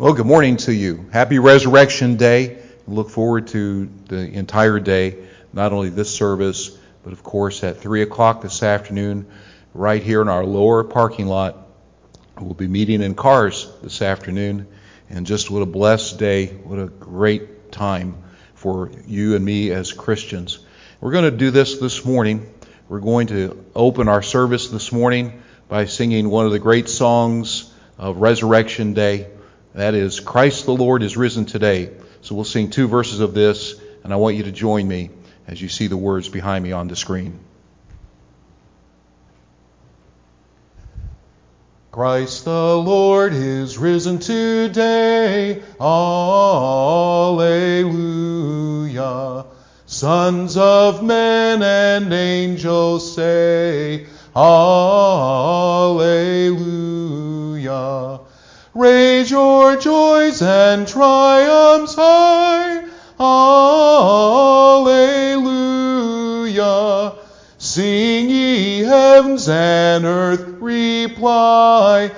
Well, good morning to you. Happy Resurrection Day. Look forward to the entire day, not only this service, but of course at 3 o'clock this afternoon, right here in our lower parking lot. We'll be meeting in cars this afternoon, and just what a blessed day, what a great time for you and me as Christians. We're going to do this morning. We're going to open our service this morning by singing one of the great songs of Resurrection Day. That is, Christ the Lord is risen today. So we'll sing two verses of this, and I want you to join me as you see the words behind me on the screen. Christ the Lord is risen today. Alleluia. Sons of men and angels say, Alleluia. Raise your joys and triumphs high. Alleluia. Sing ye heavens and earth reply.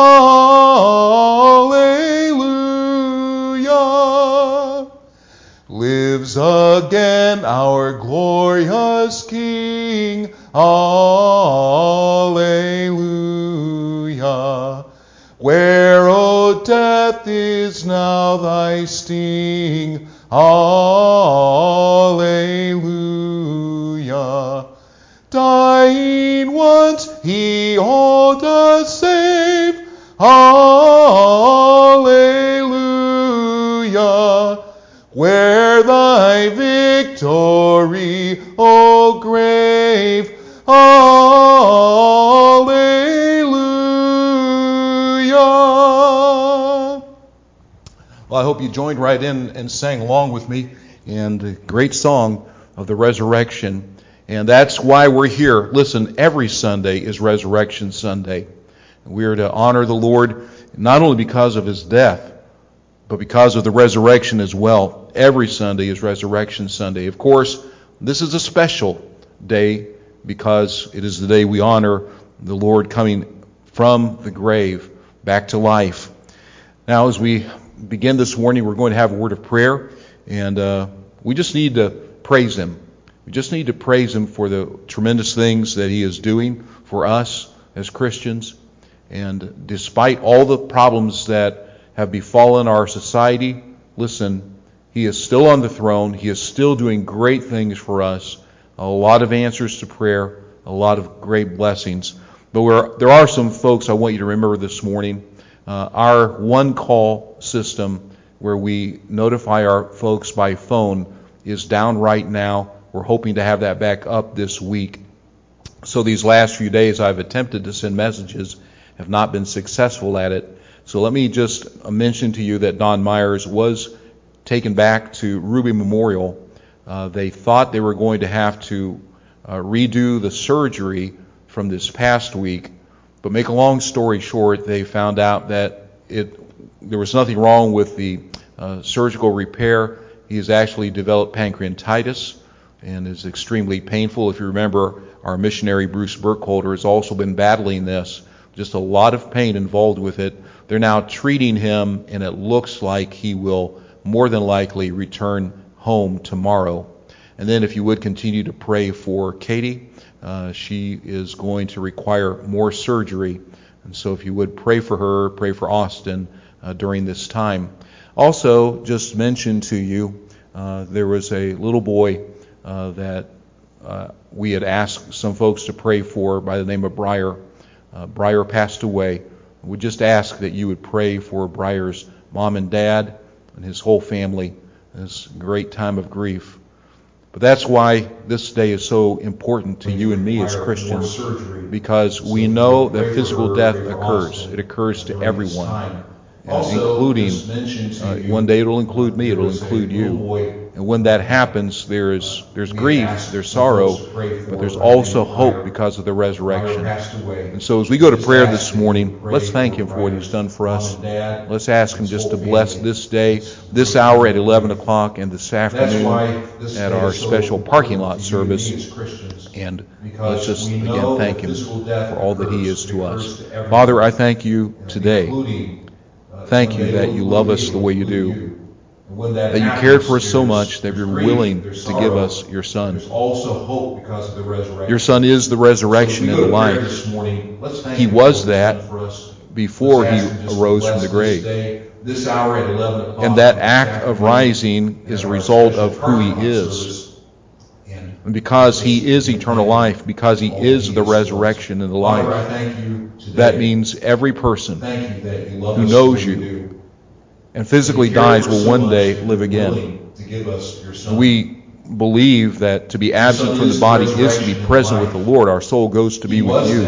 Alleluia. Lives again our glorious King. Alleluia. Where, O death, is now thy sting? Alleluia. Dying once, he all does save. Alleluia. Where thy victory, O grave? Well, I hope you joined right in and sang along with me in the great song of the resurrection. And that's why we're here. Listen, every Sunday is Resurrection Sunday. We are to honor the Lord not only because of his death, but because of the resurrection as well. Every Sunday is Resurrection Sunday. Of course, this is a special day because it is the day we honor the Lord coming from the grave back to life. Now, as we begin this morning, we're going to have a word of prayer, and we just need to praise him. We just need to praise him for the tremendous things that he is doing for us as Christians. And despite all the problems that have befallen our society, listen, he is still on the throne. He is still doing great things for us. A lot of answers to prayer, a lot of great blessings. But there are some folks I want you to remember this morning. Our one-call system where we notify our folks by phone is down right now. We're hoping to have that back up this week. So these last few days I've attempted to send messages, have not been successful at it. So let me just mention to you that Don Myers was taken back to Ruby Memorial. They thought they were going to have to redo the surgery from this past week. But make a long story short, they found out that there was nothing wrong with the surgical repair. He has actually developed pancreatitis and is extremely painful. If you remember, our missionary Bruce Burkholder has also been battling this. Just a lot of pain involved with it. They're now treating him, and it looks like he will more than likely return home tomorrow. And then if you would continue to pray for Katie, she is going to require more surgery. And so if you would pray for her, pray for Austin during this time. Also, just mention to you, there was a little boy that we had asked some folks to pray for by the name of Briar. Briar passed away. We just ask that you would pray for Briar's mom and dad and his whole family in this great time of grief. But that's why this day is so important to you and me as Christians, because we know that physical death occurs. It occurs to everyone, including, one day it'll include me, it'll include you. And when that happens, there's grief, there's sorrow, but there's also hope because of the resurrection. And so as we go to prayer this morning, let's thank him for what he's done for us. Let's ask him just to bless this day, this hour at 11 o'clock, and this afternoon at our special parking lot service. And let's just again thank him for all that he is to us. Father, I thank you today Thank you that you love us the way you do, that you cared for us so much that you're willing to give us your Son. There's also hope because of the resurrection. Your Son is the resurrection and the life. He was that before he arose from the grave. This hour at 11 o'clock. And that act of rising is a result of who he is. And because he is eternal life, because he is the resurrection and the life, that means every person who knows you and physically dies will one day live again. We believe that to be absent from the body is to be present with the Lord. Our soul goes to be with you.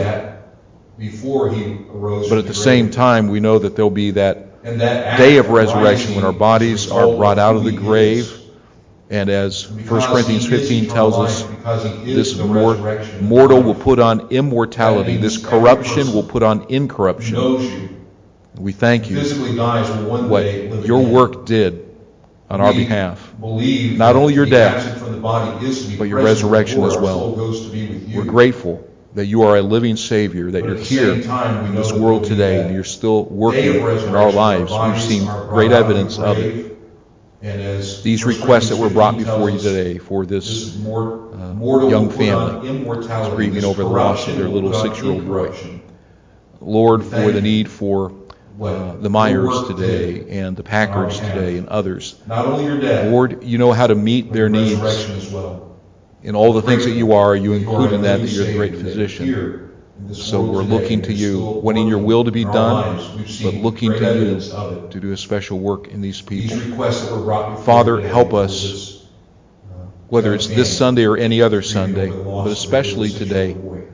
But at the same time, we know that there'll be that day of resurrection when our bodies are brought out of the grave. And as 1 Corinthians 15 tells us, this mortal will put on immortality. This corruption will put on incorruption. We thank you what your work did on our behalf. Not only your death, but your resurrection as well. We're grateful that you are a living Savior, that you're here in this world today, and you're still working in our lives. We've seen great evidence of it. These requests that were brought before you today for this young family is grieving over the loss of their little 6-year-old boy. Lord, for the need for the Myers today and the Packards today and others. Lord, you know how to meet their needs. In all the things that you are, you include in that you're the great physician. So we're looking to you, wanting your will to be done, but looking to you to do a special work in these people. Father, help us, whether it's this Sunday or any other Sunday, but especially today,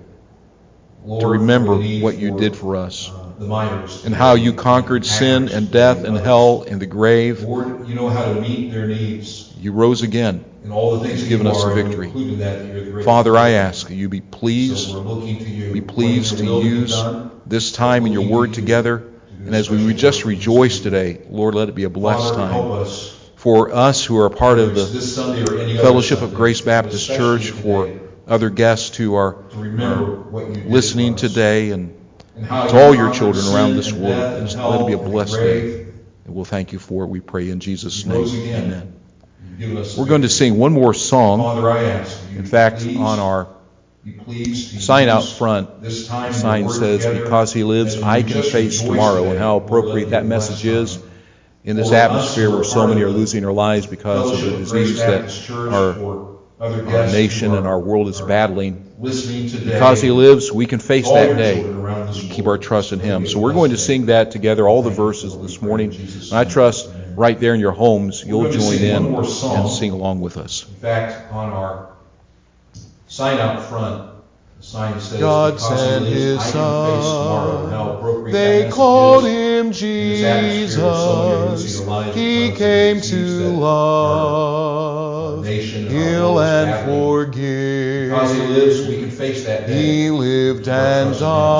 to remember what you did for us and how you conquered sin and death and hell and the grave. Lord, you know how to meet their needs. You rose again. You've given us the victory. Father, I ask you be pleased to use this time in your word together. And as we just rejoice today, Lord, let it be a blessed time for us who are part of the Fellowship of Grace Baptist Church, for other guests who are listening today, and to all your children around this world. Let it be a blessed day. And we'll thank you for it, we pray in Jesus' name. Amen. We're going to sing one more song. In fact, on our sign out front, the sign says, "Because he lives, I can face tomorrow." And how appropriate that message is in this atmosphere where so many are losing their lives because of the disease that our nation and our world is battling. Because he lives, we can face that day and keep our trust in him. So we're going to sing that together, all the verses this morning. And I trust right there in your homes, you'll join in and sing along with us. In fact, on our sign out front, the sign says, God sent his Son. They called him Jesus. He came to love, heal, and forgive. Because he lives, we can face that day. He lived and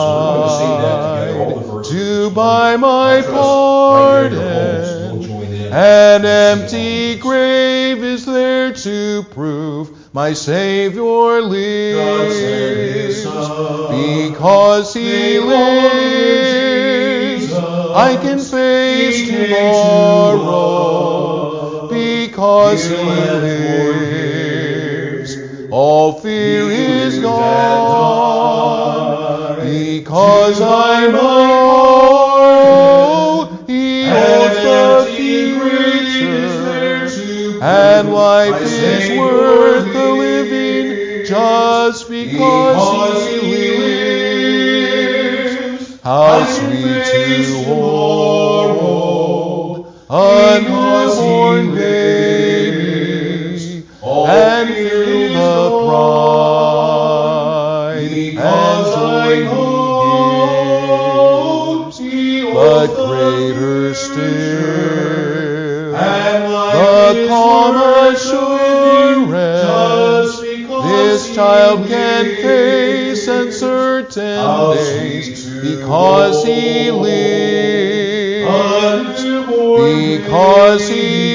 died to buy my pardon. An empty grave is there to prove my Savior lives. Because he lives, I can face tomorrow. Because he lives, all fear is gone. Because I know he holds the future, and life is worth the living just because he lives. How sweet to hold a newborn baby and feel the pride and joy he gives. But greater still, the calm assurance this child can face uncertain days. Because he lives, because he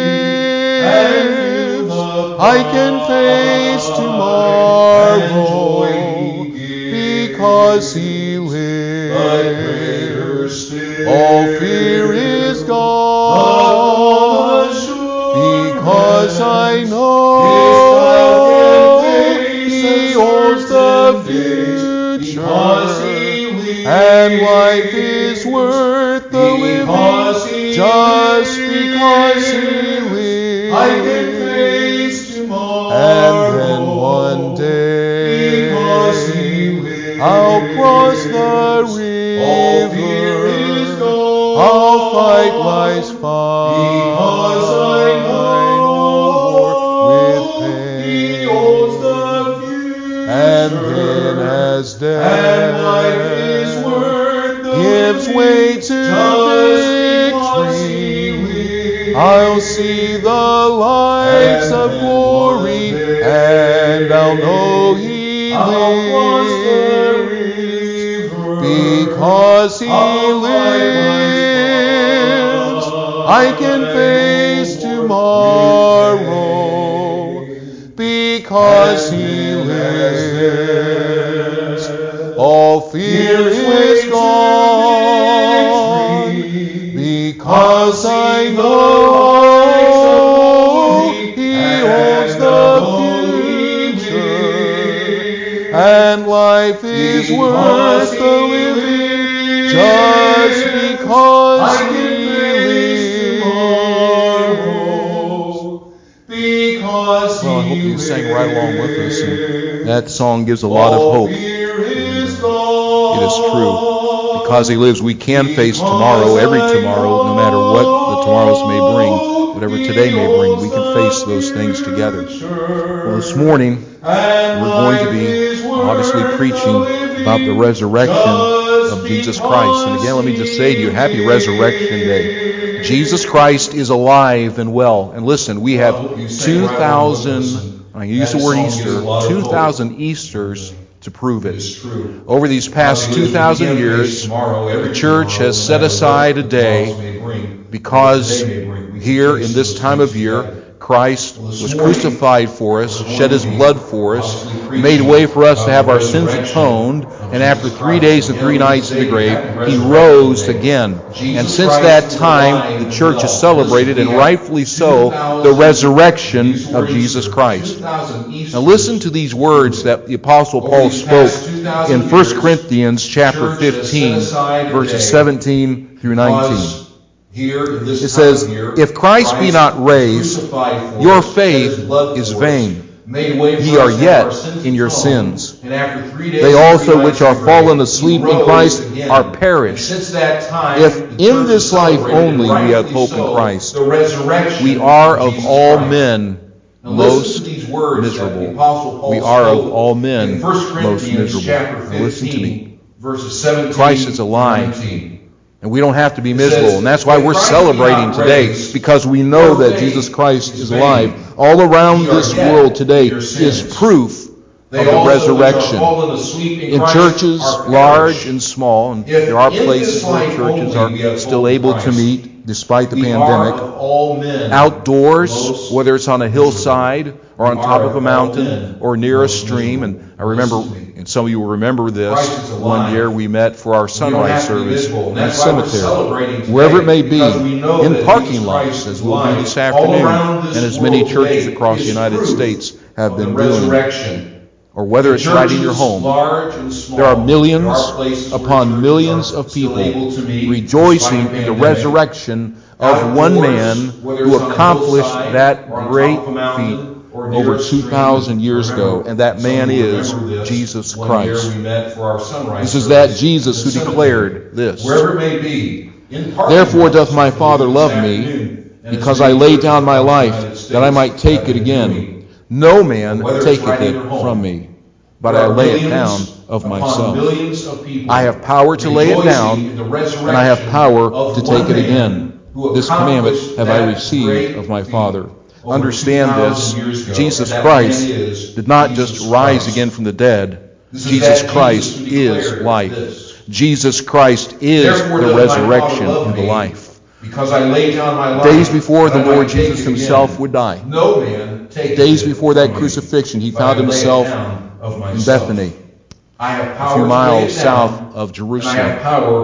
lives, I can face tomorrow. Because he lives, all fear because He lives. I can face tomorrow. And then one day Because He lives. I'll cross the All fear is river. gone. I'll fight life's fight. Because I know with He pain. owns the future. And then as And life is death worth the gives living, way to just because He victory, lives. I'll see the lights And of then glory, one day and I'll know He I'll cross the lives. river. Because He I'll fight lives, life's I can face fight tomorrow. with pain. Because And He then as lives, death all fear gives way is to gone. victory, Because I'll I see the know lights of glory, He and owns the I'll know He future, lives. and life is Because worth He the living lives, just because I He can face lives. tomorrow. Because Well, I hope He you sang right along with us, and lives. that song gives a lot of All hope. fear is And, gone. it is true. Because He lives, we can face tomorrow, every tomorrow, no matter what the tomorrows may bring, whatever today may bring, we can face those things together. Well, this morning, we're going to be obviously preaching about the resurrection of Jesus Christ. And again, let me just say to you, happy Resurrection Day. Jesus Christ is alive and well. And listen, we have 2,000, I use the word Easter, 2,000 Easters to prove it. Over these past 2,000 years, the church has set aside a day because here in this time of year, Christ was crucified for us, shed His blood for us, made a way for us to have our sins atoned, and after 3 days and 3 nights in the grave, He rose again. And since that time, the church has celebrated, and rightfully so, the resurrection of Jesus Christ. Now listen to these words that the Apostle Paul spoke in 1 Corinthians chapter 15, verses 17 through 19. It says, if Christ be not raised, your faith is vain. Ye are yet in your sins. They also which are fallen asleep in Christ are perished. If in this life only we have hope in Christ, we are of all men most miserable. We are of all men most miserable. Now listen to me. Christ is alive. And we don't have to be miserable. And that's why we're celebrating today, because we know that Jesus Christ is alive. All around this world today is proof of the resurrection. In churches, large and small, and there are places where churches are still able to meet despite the pandemic. Outdoors, whether it's on a hillside or on top of a mountain or near a stream. And I remember, and some of you will remember this, one year we met for our sunrise service in the cemetery. Wherever it may be, in parking lots, as we'll do this afternoon, and as many churches across the United States have been doing. Or whether it's right in your home. There are millions upon millions of people rejoicing in the resurrection of one man who accomplished that great feat over 2,000 years ago, and that man is Jesus Christ. This is that Jesus who declared this. Therefore doth my Father love me, because I lay down my life, that I might take it again. No man taketh it from me, but I lay it down of myself. I have power to lay it down, and I have power to take it again. This commandment have I received of my Father. Understand this, Jesus Christ did not just rise again from the dead. Jesus Christ is life. Jesus Christ is the resurrection and the life. Days before the Lord Jesus Himself would die, days before that crucifixion, He found Himself in Bethany, a few miles south of Jerusalem.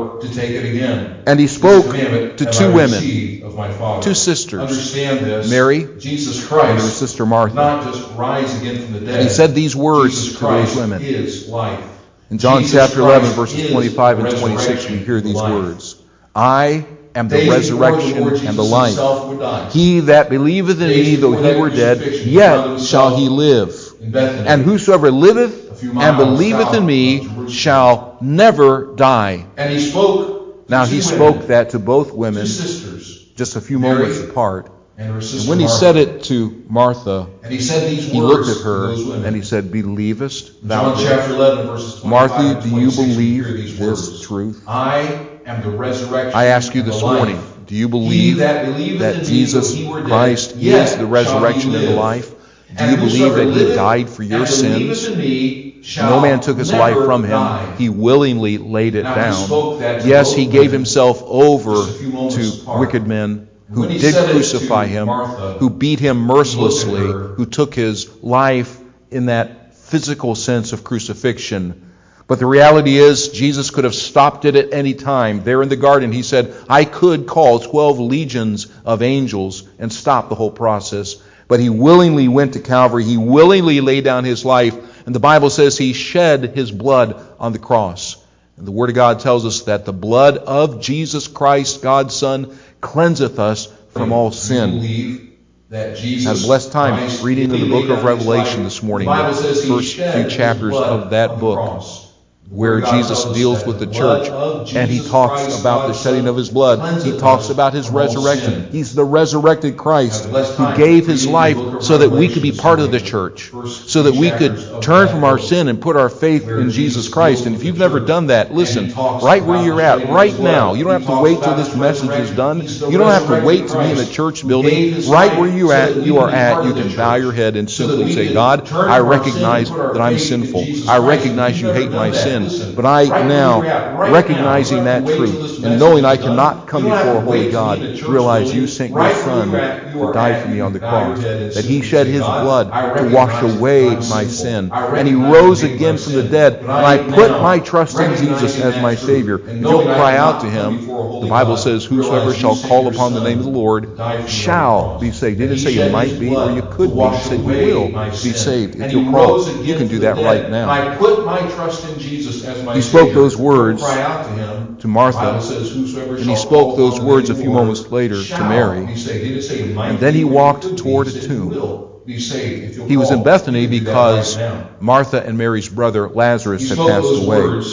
And He spoke to two women, two sisters, Mary and her sister Martha. And He said these words to those women. In John chapter 11, verses 25 and 26, we hear these words. I am the resurrection and the life. He that believeth in me, though he were dead, yet shall he live. And whosoever liveth and believeth in me shall never die. And he spoke. Now he spoke that to both women, just a few moments apart. And when he said it to Martha, and he said these he words looked at her to those women. and he said, Believest thou John this? chapter 11, verses 25 Martha, and do 26, you we believe hear these this words. truth? I am the resurrection. I ask you and this the life. morning, do you He believe that believeth in that me, Jesus though he were dead, Christ yet is the shall he resurrection and the live. life? Do And you believe whosoever that he liveth died for your and believeth sins? in me shall No man took his never life from him. die. He willingly laid it Now, he down. spoke that to Yes, both he gave women himself over just a few moments to apart. wicked men who When he did said it crucify to him, Martha, who beat him mercilessly, he looked at her. who took his life in that physical sense of crucifixion. But the reality is, Jesus could have stopped it at any time. There in the garden, he said, I could call 12 legions of angels and stop the whole process. But he willingly went to Calvary. He willingly laid down his life. And the Bible says he shed his blood on the cross. And the Word of God tells us that the blood of Jesus Christ, God's Son, cleanseth us from all sin. That Jesus Had a blessed time Christ reading in the book of Revelation this morning, the Bible says first few chapters of that book, where Jesus deals with the church, and he talks about the shedding of his blood. He talks about his resurrection. He's the resurrected Christ who gave his life so that we could be part of the church, so that we could turn from our sin and put our faith in Jesus Christ. And if you've never done that, listen, right where you're at, right now, you don't have to wait till this message is done. You don't have to wait to be in a church building. Right where you are at, you can bow your head and simply say, God, I recognize that I'm sinful. I recognize you hate my sin. But I now, recognizing that truth and knowing I cannot come before a holy God, realize you sent your Son to die for me on the cross, that he shed his blood to wash away my sin, and he rose again from the dead, and I put my trust in Jesus as my Savior. If you'll cry out to him, the Bible says, whosoever shall call upon the name of the Lord shall be saved. It didn't say you might be or you could be. It said you will be saved. If you'll call, you can do that right now. I put my trust in Jesus as my He spoke those words to Martha, and and he spoke those words a few moments later to Mary. And then he walked toward a tomb. He was in Bethany because Martha and Mary's brother Lazarus had passed away.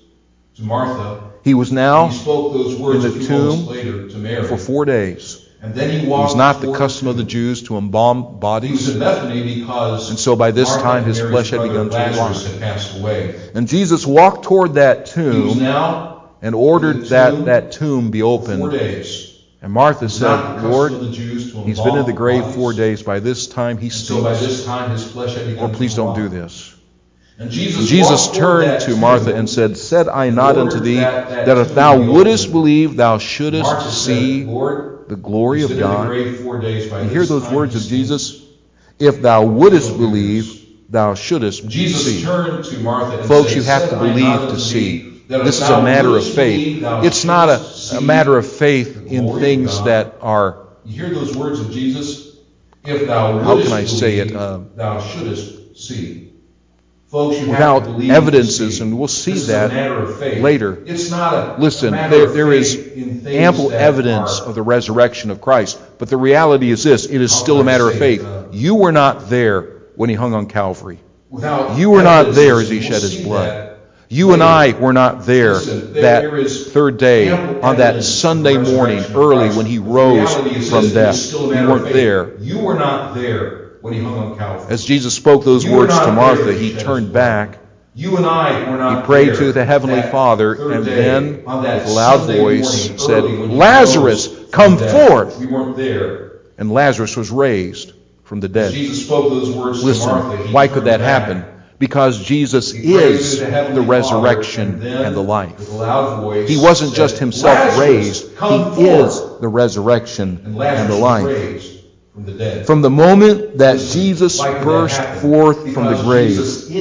He was now in the tomb for 4 days. It was not the custom of the Jews to embalm bodies. And so by this time his flesh had begun to rot. And Jesus walked toward that tomb and ordered that tomb be opened. And Martha said, Lord, he's been in the grave 4 days. By this time he stinks. Lord, please don't do this. And Jesus turned to Martha and said, Said I not unto thee, that if thou wouldest believe, thou shouldest see the glory of God? You hear those words of Jesus? If thou wouldest believe, thou shouldest see. Folks, you have to believe to see. This is a matter of faith. It's not a matter of faith in things that are... You hear those words of Jesus? If thou how wouldest can I say it? believe, thou shouldest see. Folks, you without have to believe evidences, to see. and we'll see This that is a matter of faith. later. It's not Listen, a matter of there is faith in things ample that evidence are, of the resurrection of Christ. But the reality is this, it is still a matter of faith. You were not there when he hung on Calvary. You were not there as he shed his blood. You and I were not there that third day, on that Sunday morning, early when he rose from death. You weren't there. You were not there when he hung on Calvary. As Jesus spoke those words to Martha, he turned back. You and I were not He prayed there to the Heavenly that Father, third and day, then, on that with a loud Sunday voice, morning, said, early when he Lazarus, rose come from death. forth! We weren't there. And Lazarus was raised from the dead. Jesus spoke those words Listen, to Martha. why could that happen? Because Jesus is the resurrection and the life. He wasn't just himself raised. He is the resurrection and the life. From the moment that Jesus burst forth from the grave,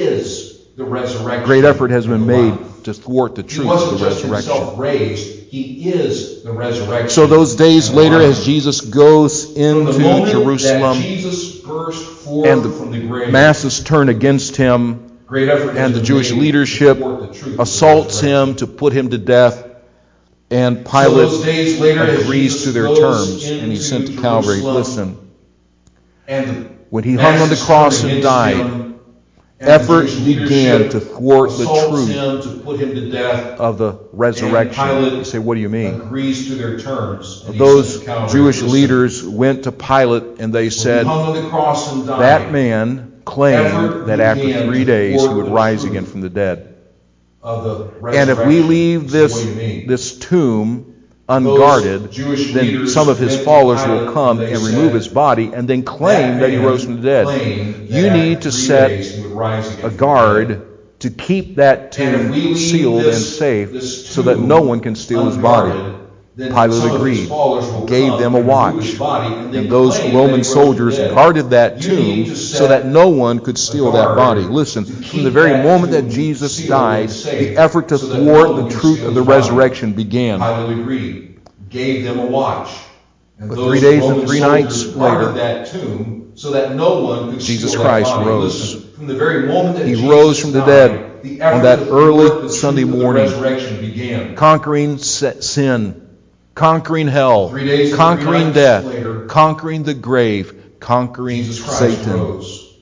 great effort has been made to thwart the truth of the resurrection. He is the resurrection. So those days later, as Jesus goes into Jerusalem, and the masses turn against him, and the Jewish leadership assaults him to put him to death, And So Pilate those days later, as agrees Jesus to their goes terms, and he's sent to into Calvary. Jerusalem, Listen, and when he hung on the masses cross turned and against died, him, and effort the Jewish began leadership to thwart the assaults truth him to put him to death. of the resurrection. And Pilate You say, what do you mean? agrees to their terms. And Those he sent Calvary. Jewish Listen, leaders went to Pilate and they when he said, hung on the cross and died, that man claimed effort that after began 3 to days he thwart would the rise truth again from the dead. of the And if we resurrection. leave So what do you mean? this tomb unguarded, Those Jewish then leaders some of his went to followers Pilate will come and they and remove said, his body and then claim that he man rose from the dead. claimed that You after need to 3 set days he would rise again a from the dead. guard to keep that And if tomb we leave sealed and this safe so that tomb no one can steal his body. unguarded, then Pilate some of his agreed, followers will gave come them a and remove his watch, body, and and those claim Roman that he rose soldiers from the dead. guarded that You need tomb to so that no one could steal that guard body. Listen, to from keep the very that moment that tomb Jesus sealed died, and safe the effort to so that no thwart one the can truth steal of the his body. resurrection began. Pilate agreed, gave them a watch. And But those 3 days and Roman 3 soldiers nights guarded later, that tomb so that no one could Jesus steal Christ that body. rose. Listen, from the very moment that He Jesus rose from the died, dead the on effort that to thwart early the Sunday truth of the morning, resurrection began. conquering sin, conquering hell, 3 days and 3 conquering nights death, later, conquering the grave, conquering Jesus Christ Satan. rose.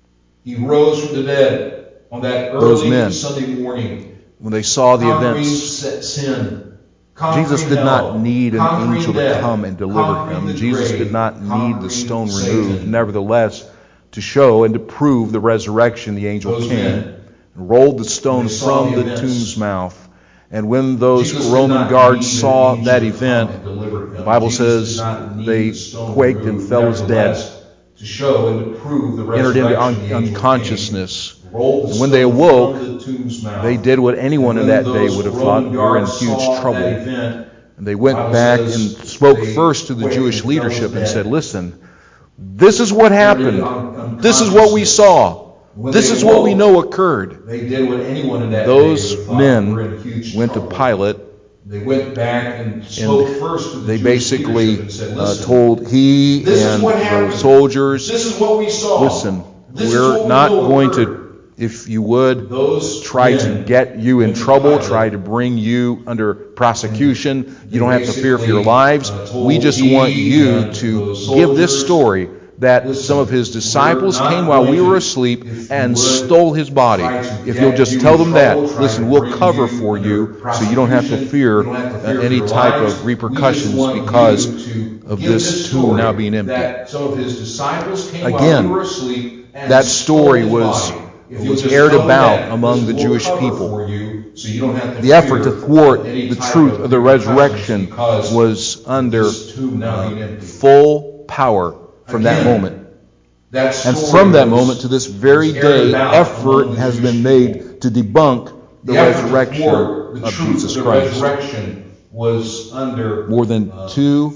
He rose from the dead on that Those early men, Sunday morning, when they saw the conquering events, sin, conquering Jesus did hell, not need an conquering angel to death, come and deliver conquering him. the Jesus grave, did not need the conquering stone Satan. removed. Nevertheless, to show and to prove the resurrection, the angel Those came men, and rolled the stone they saw from the the events. tomb's mouth. And when those Jesus did Roman not guards need an saw angel that to come event, and deliver him. the Bible Jesus says did not need they the stone quaked and removed. fell as dead, Nevertheless, to show and to prove the entered into resurrection, the angel unconsciousness. came, rolled the And when they stone awoke, from the tomb's mouth. they did what anyone in And that when day those would have Roman thought, we're in guards huge saw trouble. that event, And they went Bible back says and spoke they first to the quaked Jewish and fell leadership as and said, dead. listen, this is what happened. Entered This is what we saw. When This they is what we awoke, know occurred. They did what anyone in that Those day would have thought, men we're in huge went to trouble. Pilate, They went back and spoke first to the they Jewish basically leadership and said, listen, told he this is and what the happened. soldiers, This is what we saw. listen, This is what we're we not know going occurred. to, if you would, Those try to men get you in went to trouble, Pilate, try to bring you under prosecution. they You don't have to fear for your basically, lives. told We just he want you and to those give this soldiers, story that listen, some of his disciples we're not came while we going were to, asleep if you and would, stole his body. try to If get you'll just you tell in them trouble, that, try listen, to we'll bring cover you for under you so you don't have to prosecution, fear you don't have to fear for any your type lives. of We just repercussions want because you to of give this tomb story now being empty. that some of his disciples came Again, while we were asleep and that stole story his was body. If you'll just aired tell them about that, among the listen, Jewish we'll cover people. for you, so you don't have to The effort to fear thwart any the type truth of the repercussions resurrection because was under this tomb now being empty. full power from that Again, moment. That And story from that was- moment to this very was aired day, about effort among the has Jewish been people. made to debunk the effort to resurrection thwart the of truth Jesus of the Christ. resurrection was under More than full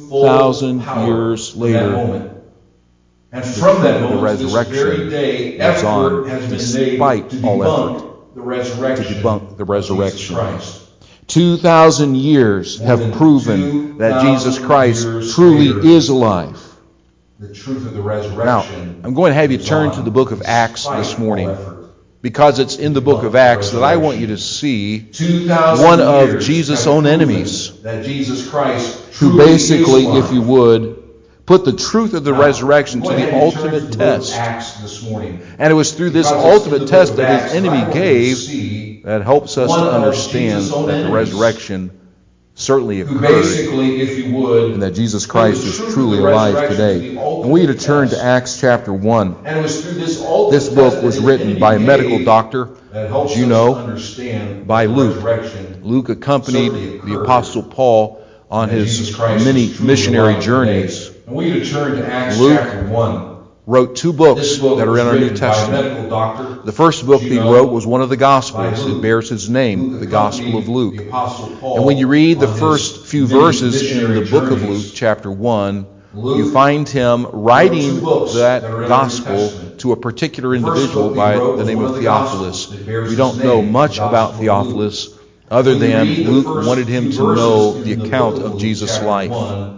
2,000 power years from later, that moment. And from that truth of the moment to this resurrection very day, lives on effort has been despite made to all debunk effort. the resurrection To debunk the of Jesus resurrection. Christ. 2,000 years More have than proven that 2,000 Jesus Christ years truly later, is alive. The truth of the Now, resurrection. I'm going to have you is turn on to the book of Acts despite this morning, all effort. because it's in the book of Acts that I want you to see 2,000 one of years Jesus' have own proven enemies, that Jesus Christ who truly basically, is alive. if you would, put the truth of the Now, resurrection I'm to going the to have you turn to ultimate the book of test. Acts this morning. And it was through this Because it's in ultimate the test book of that Acts his enemy I want you to gave see that helps us one to of understand Jesus' own that the enemies, resurrection certainly who occurred, basically, if you would, and that Jesus put Christ the is truth of truly the alive resurrection today. to the I want you to ultimate turn to test. Acts chapter 1. And it was through this ultimate This book test was that written his by a enemy medical gave doctor, that helps as you us know, to understand by the Luke. resurrection Luke accompanied certainly the occurred, Apostle Paul on that his Jesus Christ many is truly missionary alive journeys. today. I want you to turn to Acts Luke chapter 1. Wrote 2 books This book that are was in our New written by a Testament. medical doctor. The first book As that you he know, wrote was one of the Gospels. by Luke. It bears his name, Luke the Gospel of accompanied Luke. the Apostle Paul And when you read the on his first few many verses in missionary the book of journeys, Luke, chapter 1, Luke you find him wrote 2 writing books that that are in the New gospel Testament. to a particular The first individual book he by wrote the was name one of of the Theophilus. Gospels. It bears We his don't know name, much the about Gospel of Luke. Theophilus other When you than read the Luke first wanted him few to know verses the in the account book of Luke, Jesus' chapter life. 1,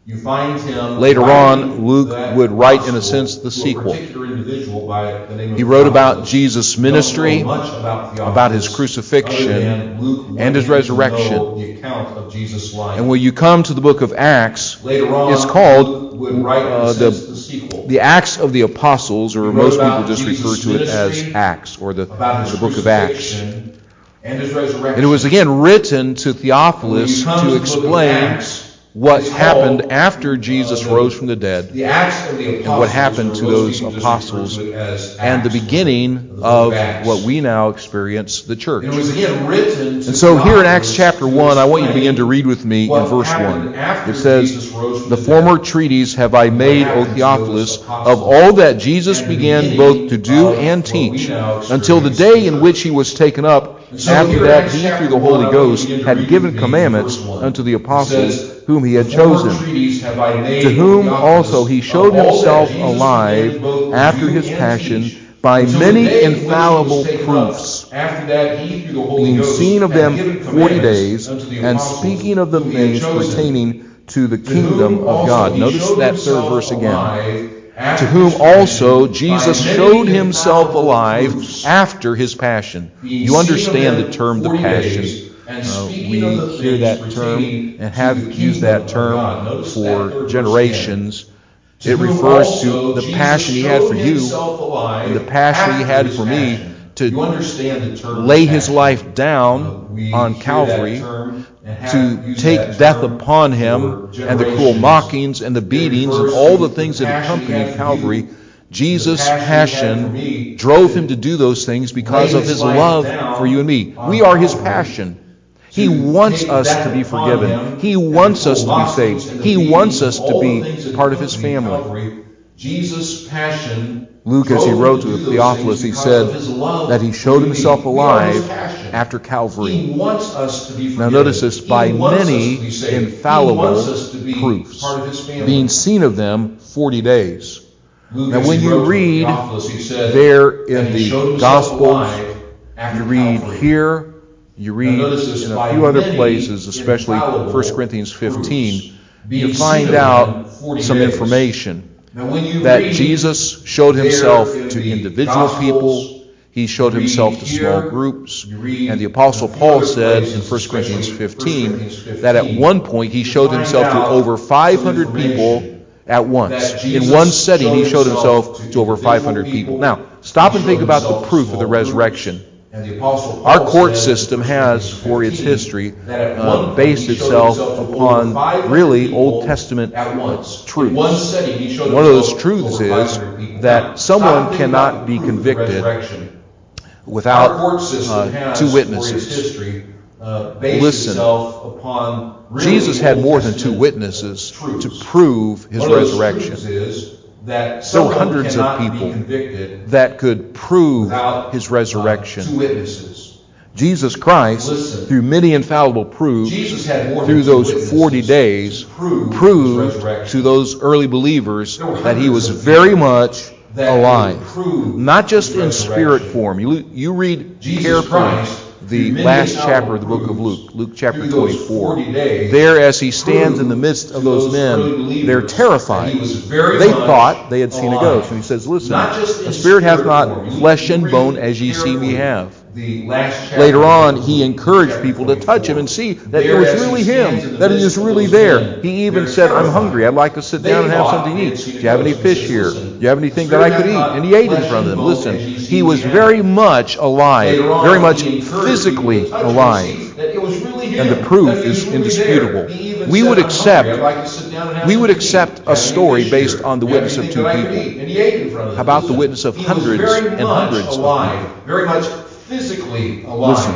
You find him Later on, writing Luke that would write, in a gospel sense, the to a sequel. particular individual by the name of He wrote about Theophilus. Jesus' We don't ministry, know much about about his Theophilus, crucifixion, other than Luke and his wanting to resurrection. know the account of Jesus' life. And when you come to the book of Acts, Later on, it's called Luke would write, in a sense, the sequel. the Acts of the Apostles, or He wrote most people about just refer Jesus' to it as ministry, Acts, or the about his book of Acts. crucifixion and his resurrection. And it was again written to Theophilus to explain what happened after Jesus rose from the dead, the Acts of the Apostles, and what happened to those apostles, and the beginning of what we now experience, the church. And it was again written to And so here in Acts Theophilus chapter to 1, I want you to explain begin to read with me in what verse happened 1. after It says, Jesus rose from "The the former dead. treatise have I made, O happened to Theophilus, those apostles, of all that Jesus and the began beginning both to do of and what we teach, now until the experience day in in the which he was taken up. And so After here in that Acts he, chapter through the 1, Holy I want Ghost, you to had read given with me commandments verse 1. unto the It apostles says, whom he had "The former chosen, treatise have I made, to whom O also he Theophilus, showed of all that himself Jesus alive began both to after do his and passion teach, by until the many day in which he was infallible taken up. proofs, After that he, through the Holy being Ghost, seen of had them given 40 commandments days, unto the and apostles speaking of the whom he had things chosen, pertaining to the to whom kingdom of also God." he Notice showed that himself third verse again. alive after To whom his passion also by Jesus many showed himself infallible alive proofs, after his passion. being You seen understand of the them term, the 40 passion. days, and speaking We of the hear things that term pertaining and to have the used kingdom that of term God. Notice that for third verse generations. again. It To whom refers also to the Jesus passion he had for showed you himself alive and the passion he after had his for me passion. to You understand the term lay his passion. life down We on hear Calvary, that term and have to used take that death term upon for him, and the cruel generations. mockings and the It beatings and refers all to the things that passion he had accompanied for Calvary. you, Jesus' the passion he had for passion me drove to him to do those things because lay of his his life love down for you and me. on We are his Calvary, passion. He to wants take us death to be upon forgiven. him, He and wants the us to be mockings saved. and the He wants beatings us and to all the be things that part of his accompanied family. Calvary. Jesus' passion Luke, as he drove him wrote to to do those Theophilus, things he because said of his love that he for showed you and himself me. We are his alive passion. after Calvary. He wants us to be forgiven. Now notice this, by He wants us many to be saved. He infallible wants us to be proofs, part of his family. being seen of them 40 days. Luke, Now as when he you wrote to read Theophilus, he said there that in he showed the himself Gospels, alive after you read Calvary. here, you read notice this, in a by few other many places, especially infallible 1 Corinthians 15, proofs, being you seen find of them out 40 some days. information Now, when you that read Jesus showed there himself in to the individual Gospels, people. He showed you read himself to here, small groups. you read And the Apostle in a few Paul other said places, in 1 Corinthians especially 1 15 Corinthians 15, that at one point he you showed find himself to out over some 500 people information at once. that In Jesus one setting, he showed himself himself to over individual 500 people. people. Now, stop He and think showed about the himself to proof of small the groups. resurrection. And the Apostle Paul Our court said system in 1 has, Corinthians for its 15, history, that at one point based he showed itself himself to over upon 500 really people Old Testament at once. truths. In one setting, he showed One of those himself truths to over is 500 people. that Now, someone stop and think about cannot the be proof of the convicted resurrection. without Our court system has, two for its witnesses. history, based Listen, itself upon really Jesus had Old more than two Testament witnesses truths. to prove his One of those resurrection. truths is that There were someone hundreds of cannot be people convicted that could prove without his resurrection. two witnesses. Jesus Christ, Listen, through many infallible proofs, Jesus had more through than two those witnesses 40 days, to prove his proved resurrection. to those early believers There were that he was hundreds of very people much that alive. would prove Not just his in spirit resurrection. form. You read Jesus carefully Christ, the through many last infallible chapter of the book of proofs, Luke, Luke chapter through those 24. 40 days, There, as he stands in the midst to of those early men, believers they're that terrified. he was very They much thought they had seen a alive. ghost. And he says, listen, Not just the in spirit hath spirit not form. flesh You and read bone as ye see me carefully have. the last chapter Later on, of he Luke, encouraged chapter people to touch him 24. and see that There, it was as he really stands in him, the that he midst was of really those there. men, He even they're said, I'm terrified. hungry. I'd like to sit They down and have thought something to they had eat. seen a Do you have any ghost. He fish says, here? listen, Do you have anything the that I spirit could eat? hath And he not ate in flesh front of and them. bone Listen, as ye see he was me have. very much alive, Later on, very much he encouraged people physically to touch him and alive. see that it was really him, And the proof that he was is really indisputable. there. He even We said, would "I'm accept- hungry. I'd like to sit down and have we would something to eat. accept Do a you have any story fish based here? on the Do you have witness of anything two that I could people. eat?" And he ate in front of them. How about the Listen, witness of he was hundreds very and much hundreds of alive, people? very much physically alive. Listen,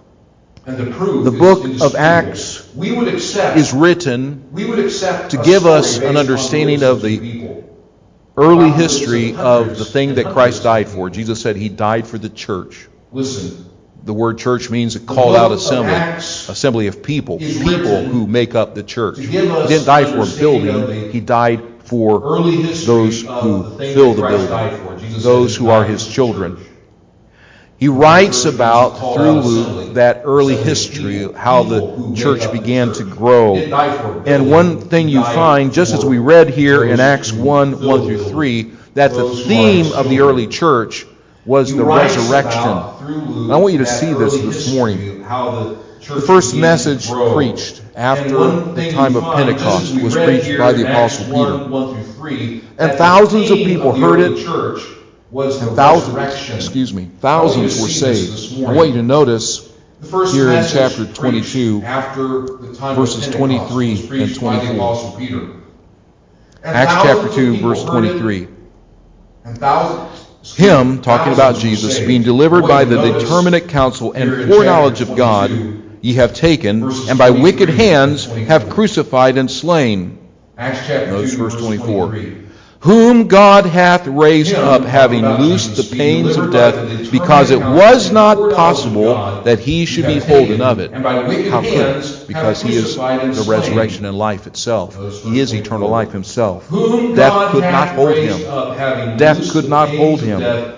and the proof the is book of indisputable. Acts we would accept is written to to give us an understanding of the early history of the thing that Christ died for. Jesus said he died for the church. Listen, The word church means a called out assembly, Acts assembly of people, is people written who make up the church. to He give us didn't die for a understanding of building, the he died for early history those of who the thing fill that the Christ building, died for. Jesus those said who he are died his for the children. church. He writes about, through Luke, that early history, how the church began to grow. And one thing you find, just as we read here in Acts 1:1-3, that the theme of the early church was the resurrection. I want you to see this morning. The first message preached after the time of Pentecost was preached by the Apostle Peter. And thousands of people heard it. And thousands were saved. I want you to notice here in chapter 22, verses 23 and 24. Acts chapter 2, verse 23. Him, talking about Jesus, being delivered by the determinate counsel and foreknowledge of God, ye have taken, and by wicked hands have crucified and slain. Notice verse 24. Whom God hath raised up, having loosed the pains of death, because it was not possible that he should be holden of it. How could it? Because he is the resurrection and life itself. He is eternal life himself. Death could not hold him. Death could not hold him.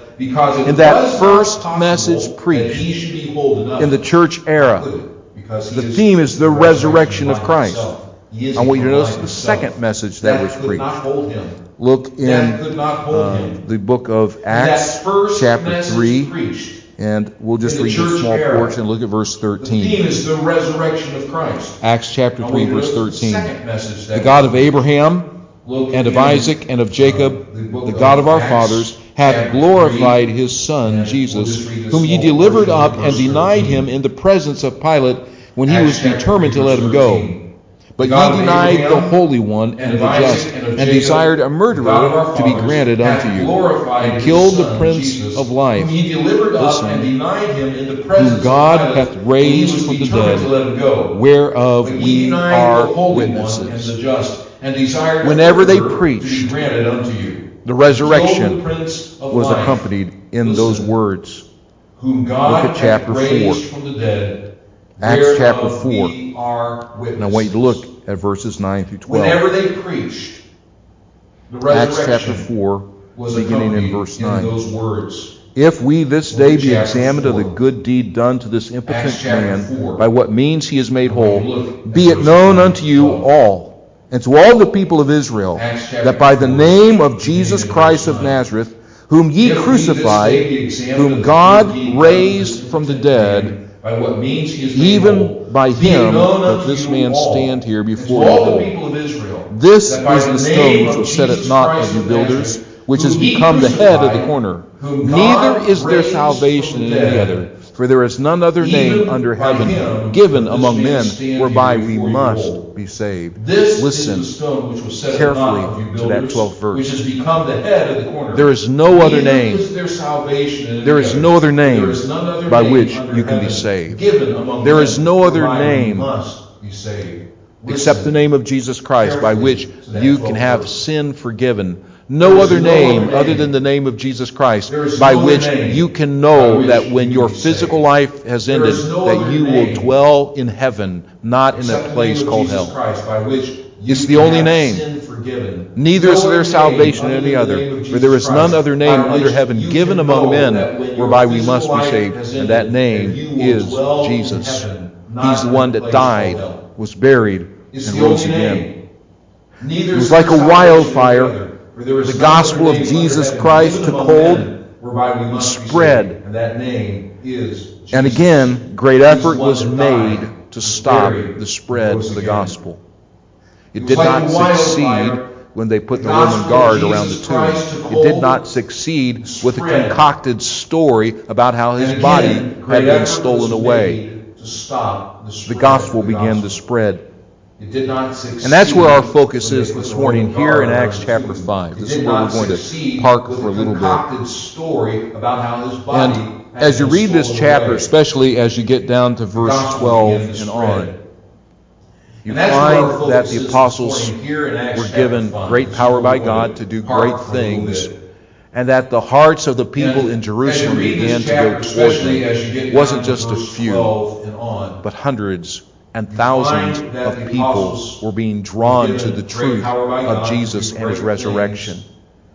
In that first message preached in the church era, the theme is the resurrection of Christ. I want you to notice the second message that was preached. Look in the book of Acts, chapter 3, and we'll just read a small portion. Look at verse 13. The theme is the resurrection of Christ. Acts chapter 3, verse 13. The God of Abraham, and of Isaac, and of Jacob, the God of our fathers, hath glorified his Son, Jesus, whom ye delivered up and denied him in the presence of Pilate, when he was determined to let him go. But ye denied the Holy One and the Just, and desired a murderer to be granted unto you, and killed the Prince of Life, listen, whom God hath raised from the dead, whereof we are witnesses. Whenever they preached, the resurrection was accompanied in those words. Look at chapter 4. Acts chapter 4. And I want you to look at verses 9 through 12. Whenever they preached, the resurrection Acts chapter 4, beginning in verse 9. Those words. If we this day be examined of the good deed done to this impotent man, by what means he is made whole, be it known unto you all, and to all the people of Israel, that by the name of Jesus Christ of Nazareth, whom ye crucified, whom God raised from the dead, by what means he is even by him doth this man stand here before you whole. This is the stone which was set at naught of you builders, which has become the head of the corner. Neither is there salvation in any other, for there is none other name under heaven given among men whereby we must be saved. Listen carefully to that 12th verse. There is no other name. There is no other name by which you can be saved. There is no other name except the name of Jesus Christ by which you can have sin forgiven. No other name other than the name of Jesus Christ by which you can know that when your physical life has ended, that you will dwell in heaven, not in a place called hell. It's the only name. Neither is there salvation in any other, for there is none other name under heaven given among men whereby we must be saved, and that name is Jesus. He's the one that died, was buried, and rose again. It was like a wildfire. The gospel of Jesus Christ took hold and spread. And again, great effort was made to stop the spread of the gospel. It did not succeed when they put the Roman guard around the tomb. It did not succeed with a concocted story about how his body had been stolen away. The gospel began to spread. And that's where our focus is this morning, here in Acts chapter 5. This is where we're going to park for a little bit. And as you read this chapter, especially as you get down to verse 12 and on, you find that the apostles were given great power by God to do great things, and that the hearts of the people in Jerusalem began to go toward them. It wasn't just a few, but hundreds and thousands of people were being drawn to the truth of Jesus and his resurrection.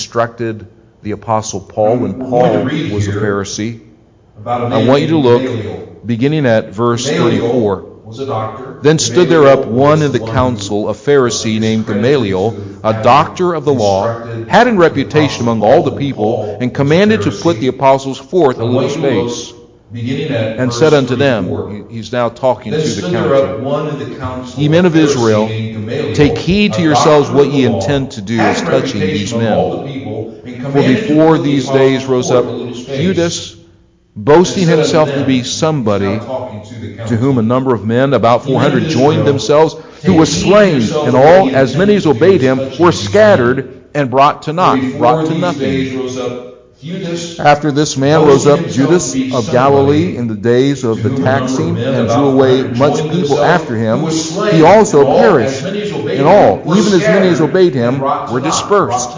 instructed the Apostle Paul when We're going to Paul read was a here Pharisee. about a I man want you to named look Gamaliel. beginning at verse Gamaliel 34. was a doctor. Then stood there up Gamaliel one was in the one council, a who, Pharisee named Gamaliel, a doctor of the law, had in reputation among all the people, and commanded to put the apostles forth a little space, and said unto them, he's now talking to the council, Ye men of Israel, take heed to yourselves what ye intend to do as touching these men. For before these days rose up Judas, boasting himself to be somebody, to whom a number of men, about 400, joined themselves, who was slain, and all, as many as obeyed him, were scattered and brought to naught, brought to nothing. After this man rose up Judas of Galilee in the days of the taxing, and drew away much people after him. He also perished, and all, even as many as obeyed him, were dispersed.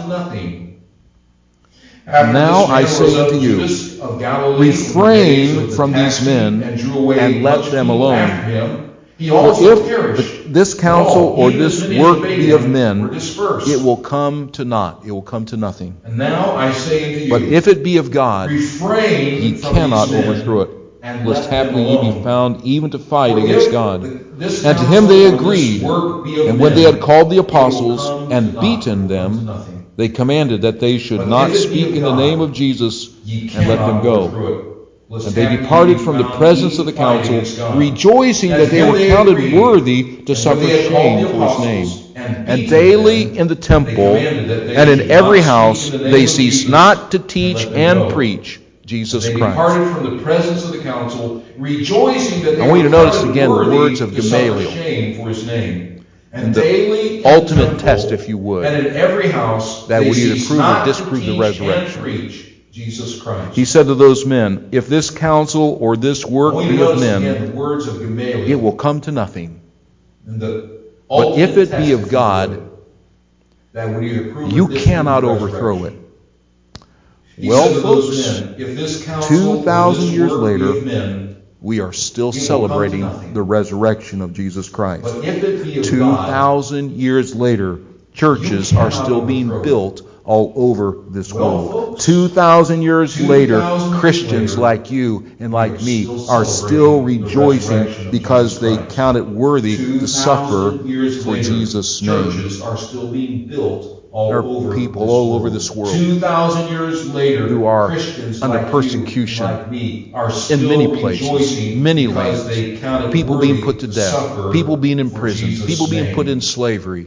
Now I say unto you, refrain from these men, and let them alone. For if this counsel or this work be of men, it will come to naught. It will come to nothing. And now I say unto you, but if it be of God, refrain ye from cannot these men, overthrow it, and lest let them haply ye be alone. found even to fight For against if God. this And to counsel him they or this agreed. work be of And when men, they had called the it will apostles come to and naught, beaten it will come to them, nothing. they commanded that they should But not if it be speak of in the God, name of Jesus, Ye and let them cannot go. overthrow it, lest And they haply ye departed be from the found presence of the even fighting council, against God. rejoicing And that they him were they counted agreed. worthy to And when suffer they had called shame the for his apostles name. and And beaten daily them, in the they temple commanded that they and in should every not house speak in the name they of ceased Jesus, not to and teach let them and go. preach Jesus They Christ. departed from the presence of the council, rejoicing that they I want you were to notice counted again the worthy words of to suffer Gamaliel. shame for his name. And In the daily in the ultimate temple test, if you would, and in every house that they would either ceased prove or not to disprove the teach resurrection. and preach Jesus Christ. He said to those men, if this counsel or this work I want be you to of notice men, again the words of Gamaliel. it will come to nothing. And the But if ultimate it test, be if of you God, would, that would either prove or you disprove cannot the overthrow it. resurrection. He Well, said to those folks, men, if this counsel or 2,000 this years work later, be of men, we are still it will come to celebrating nothing. the resurrection of Jesus Christ. But if it be of God, 2,000 years later, churches you are cannot still being overthrow it. built all over this Well, world. folks, 2,000 years 2,000 later, years Christians later, like you and we like are me still are still celebrating the rejoicing resurrection of because Jesus they Christ. count it worthy to suffer 2,000 years for later, Jesus' name. churches are still being built all There over are people this all world. over this world 2,000 years later, who are Christians under like persecution you and like me are still in many places, rejoicing many because lands. they counted People worthy being put to death, suffer people being for imprisoned, Jesus' people being name. put in slavery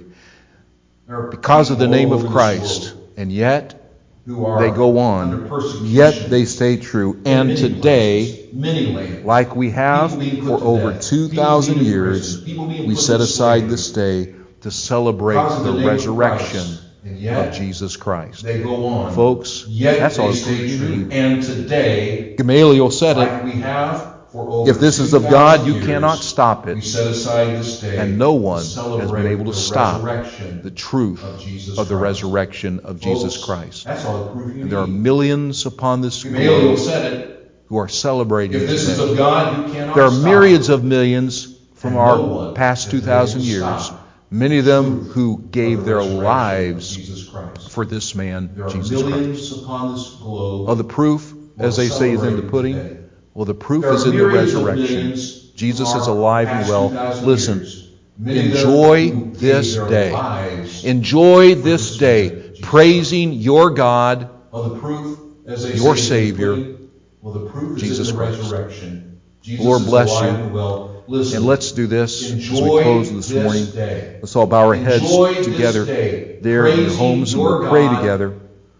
There are because of the people name all of over Christ. this world And yet, who are they go under on, persecution yet they stay true. in And many today, places, many lands. like we have People being put for to over death, 2,000 people being years, imprisoned, people being we put set into aside slavery this day to celebrate because of the the name of resurrection Christ. And yet, of Jesus Christ. they go on. Folks, Yet that's all they the stay proof you true. need. And today, Gamaliel said like it, we have for over if this is of 2,000 God, you years, cannot stop we it. set aside this day And no one to has celebrate been able to the stop resurrection the truth of Jesus of the Christ. resurrection of Jesus Folks, Christ. that's all the proof you And there are need. millions upon this Gamaliel globe said it. who are celebrating If this is today. of God, you cannot There are stop myriads it. of millions from And our no one past has been 2,000 able to years, stop many of them who of gave the their resurrection of lives Jesus Christ. for this man, There are Jesus millions Christ. upon this globe. Well, the proof, as they say, is in the pudding. Today. Well, the proof There are is in the myriads of resurrection. millions Jesus from is our alive and past well. 2,000 Listen, years. Many of them enjoy who gave this their day. lives Enjoy for this this day, man, Jesus praising your God, Well, the proof, as they your say, Savior, is in the pudding. Well, the proof Jesus is in the Christ. resurrection. Jesus Lord is bless alive you. and well. Listen, And let's do this as we enjoy close this morning. day. Let's all bow our heads Enjoy this together day, there in your praising homes and your we'll pray God, together.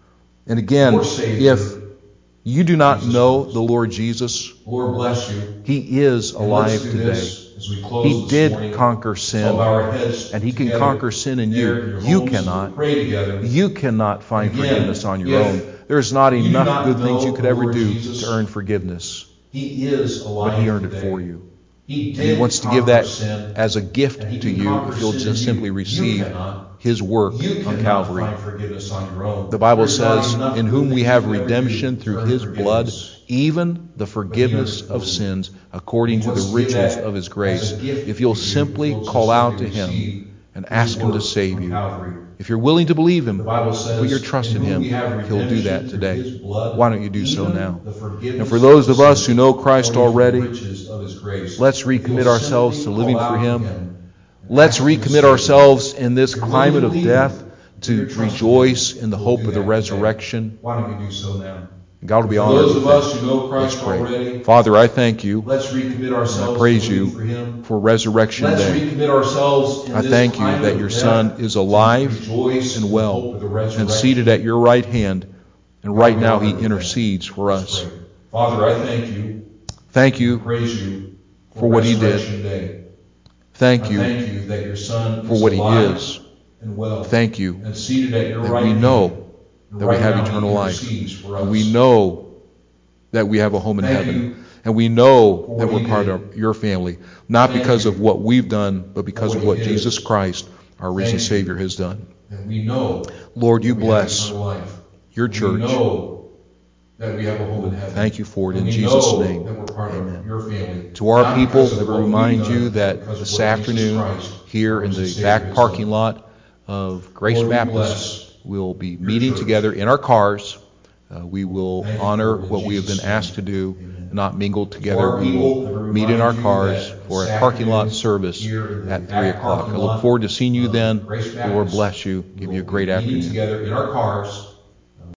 And again, your Savior, if you do not Jesus know Christ. the Lord Jesus, Lord bless you. He is And alive let's do today. this as we close He this did morning. conquer Let's all bow sin, our heads and He can together conquer sin in there in you. your You homes. cannot. We'll pray together. You cannot find Again, forgiveness on your if own. There's not you do enough not good things know you could the ever Lord do Jesus, to earn forgiveness. He is alive But He earned today. it for you. He And He did wants to give conquer that sin, as a gift and He to can you conquer if you'll sin just in simply you. receive You cannot. His work You on cannot Calvary. find forgiveness on your own. The Bible There's not says, enough in good whom we things have you can ever redemption do through to earn His blood, forgiveness. even the forgiveness earned it of for you. sins, according He to wants the to give riches that of His as grace. a gift If you'll to you, simply if you'll call just out to simply Him receive and His ask Him to work save on you, Calvary. If you're willing to believe Him, The Bible says, put your trust in Him, whom we have He'll do that redemption through today. His blood, Why don't you do so even now? the forgiveness And for those of us who sins know Christ according to the already, riches of His grace, let's if you'll recommit ourselves to simply living call for out to Him. and Let's ask Him to recommit save you. ourselves in this If you're willing climate to of believe death Him, to put your trust in rejoice Him. in the He'll hope do of the that today. resurrection. Why don't you do so now? God will be For honored those with of us that. who know Let's Christ pray. already, Father, I thank you let's recommit and ourselves I praise to living for you Him. for Resurrection Let's Day. recommit ourselves in I this thank you climate that of your death Son is to alive rejoice in and the well hope of the and resurrection. seated at your right hand. And God right be now He honored with that. intercedes for Let's us. pray. Father, I thank you. Thank you Praise you for what He Resurrection did. Day. Thank I you thank you that your Son for is what He alive is. and well Thank you and seated at your that right we hand. know And that we right have now He eternal life. intercedes for us. And we know that we have a home in Thank heaven. you And we know for that what we're you part did. of your family, not Thank because you of what we've done, but because for of what what He is. Jesus Christ, our risen Thank you. Savior, has done. And we know Lord, you that we have bless eternal life. your We church. know that we have a home in heaven. Thank you for it And in we Jesus' know name. that we're part Amen. of your family. To our Not people, because of let me what we've remind done, you but that because of this what Jesus afternoon, Christ, here our in risen the Savior, back has parking done. lot of Grace Lord, we Baptist, bless we'll be your meeting church. together in our cars. We will Thank you, honor Lord, in what we have been Jesus' asked to name. do, Amen. not mingle To together. our We people, will let me meet in our remind you cars that for a this parking lot afternoon service here in the at 3 back o'clock. parking I look lot forward to seeing you of then. Grace The Lord Baptist, bless you. we Give you a will great be meeting afternoon. together in our cars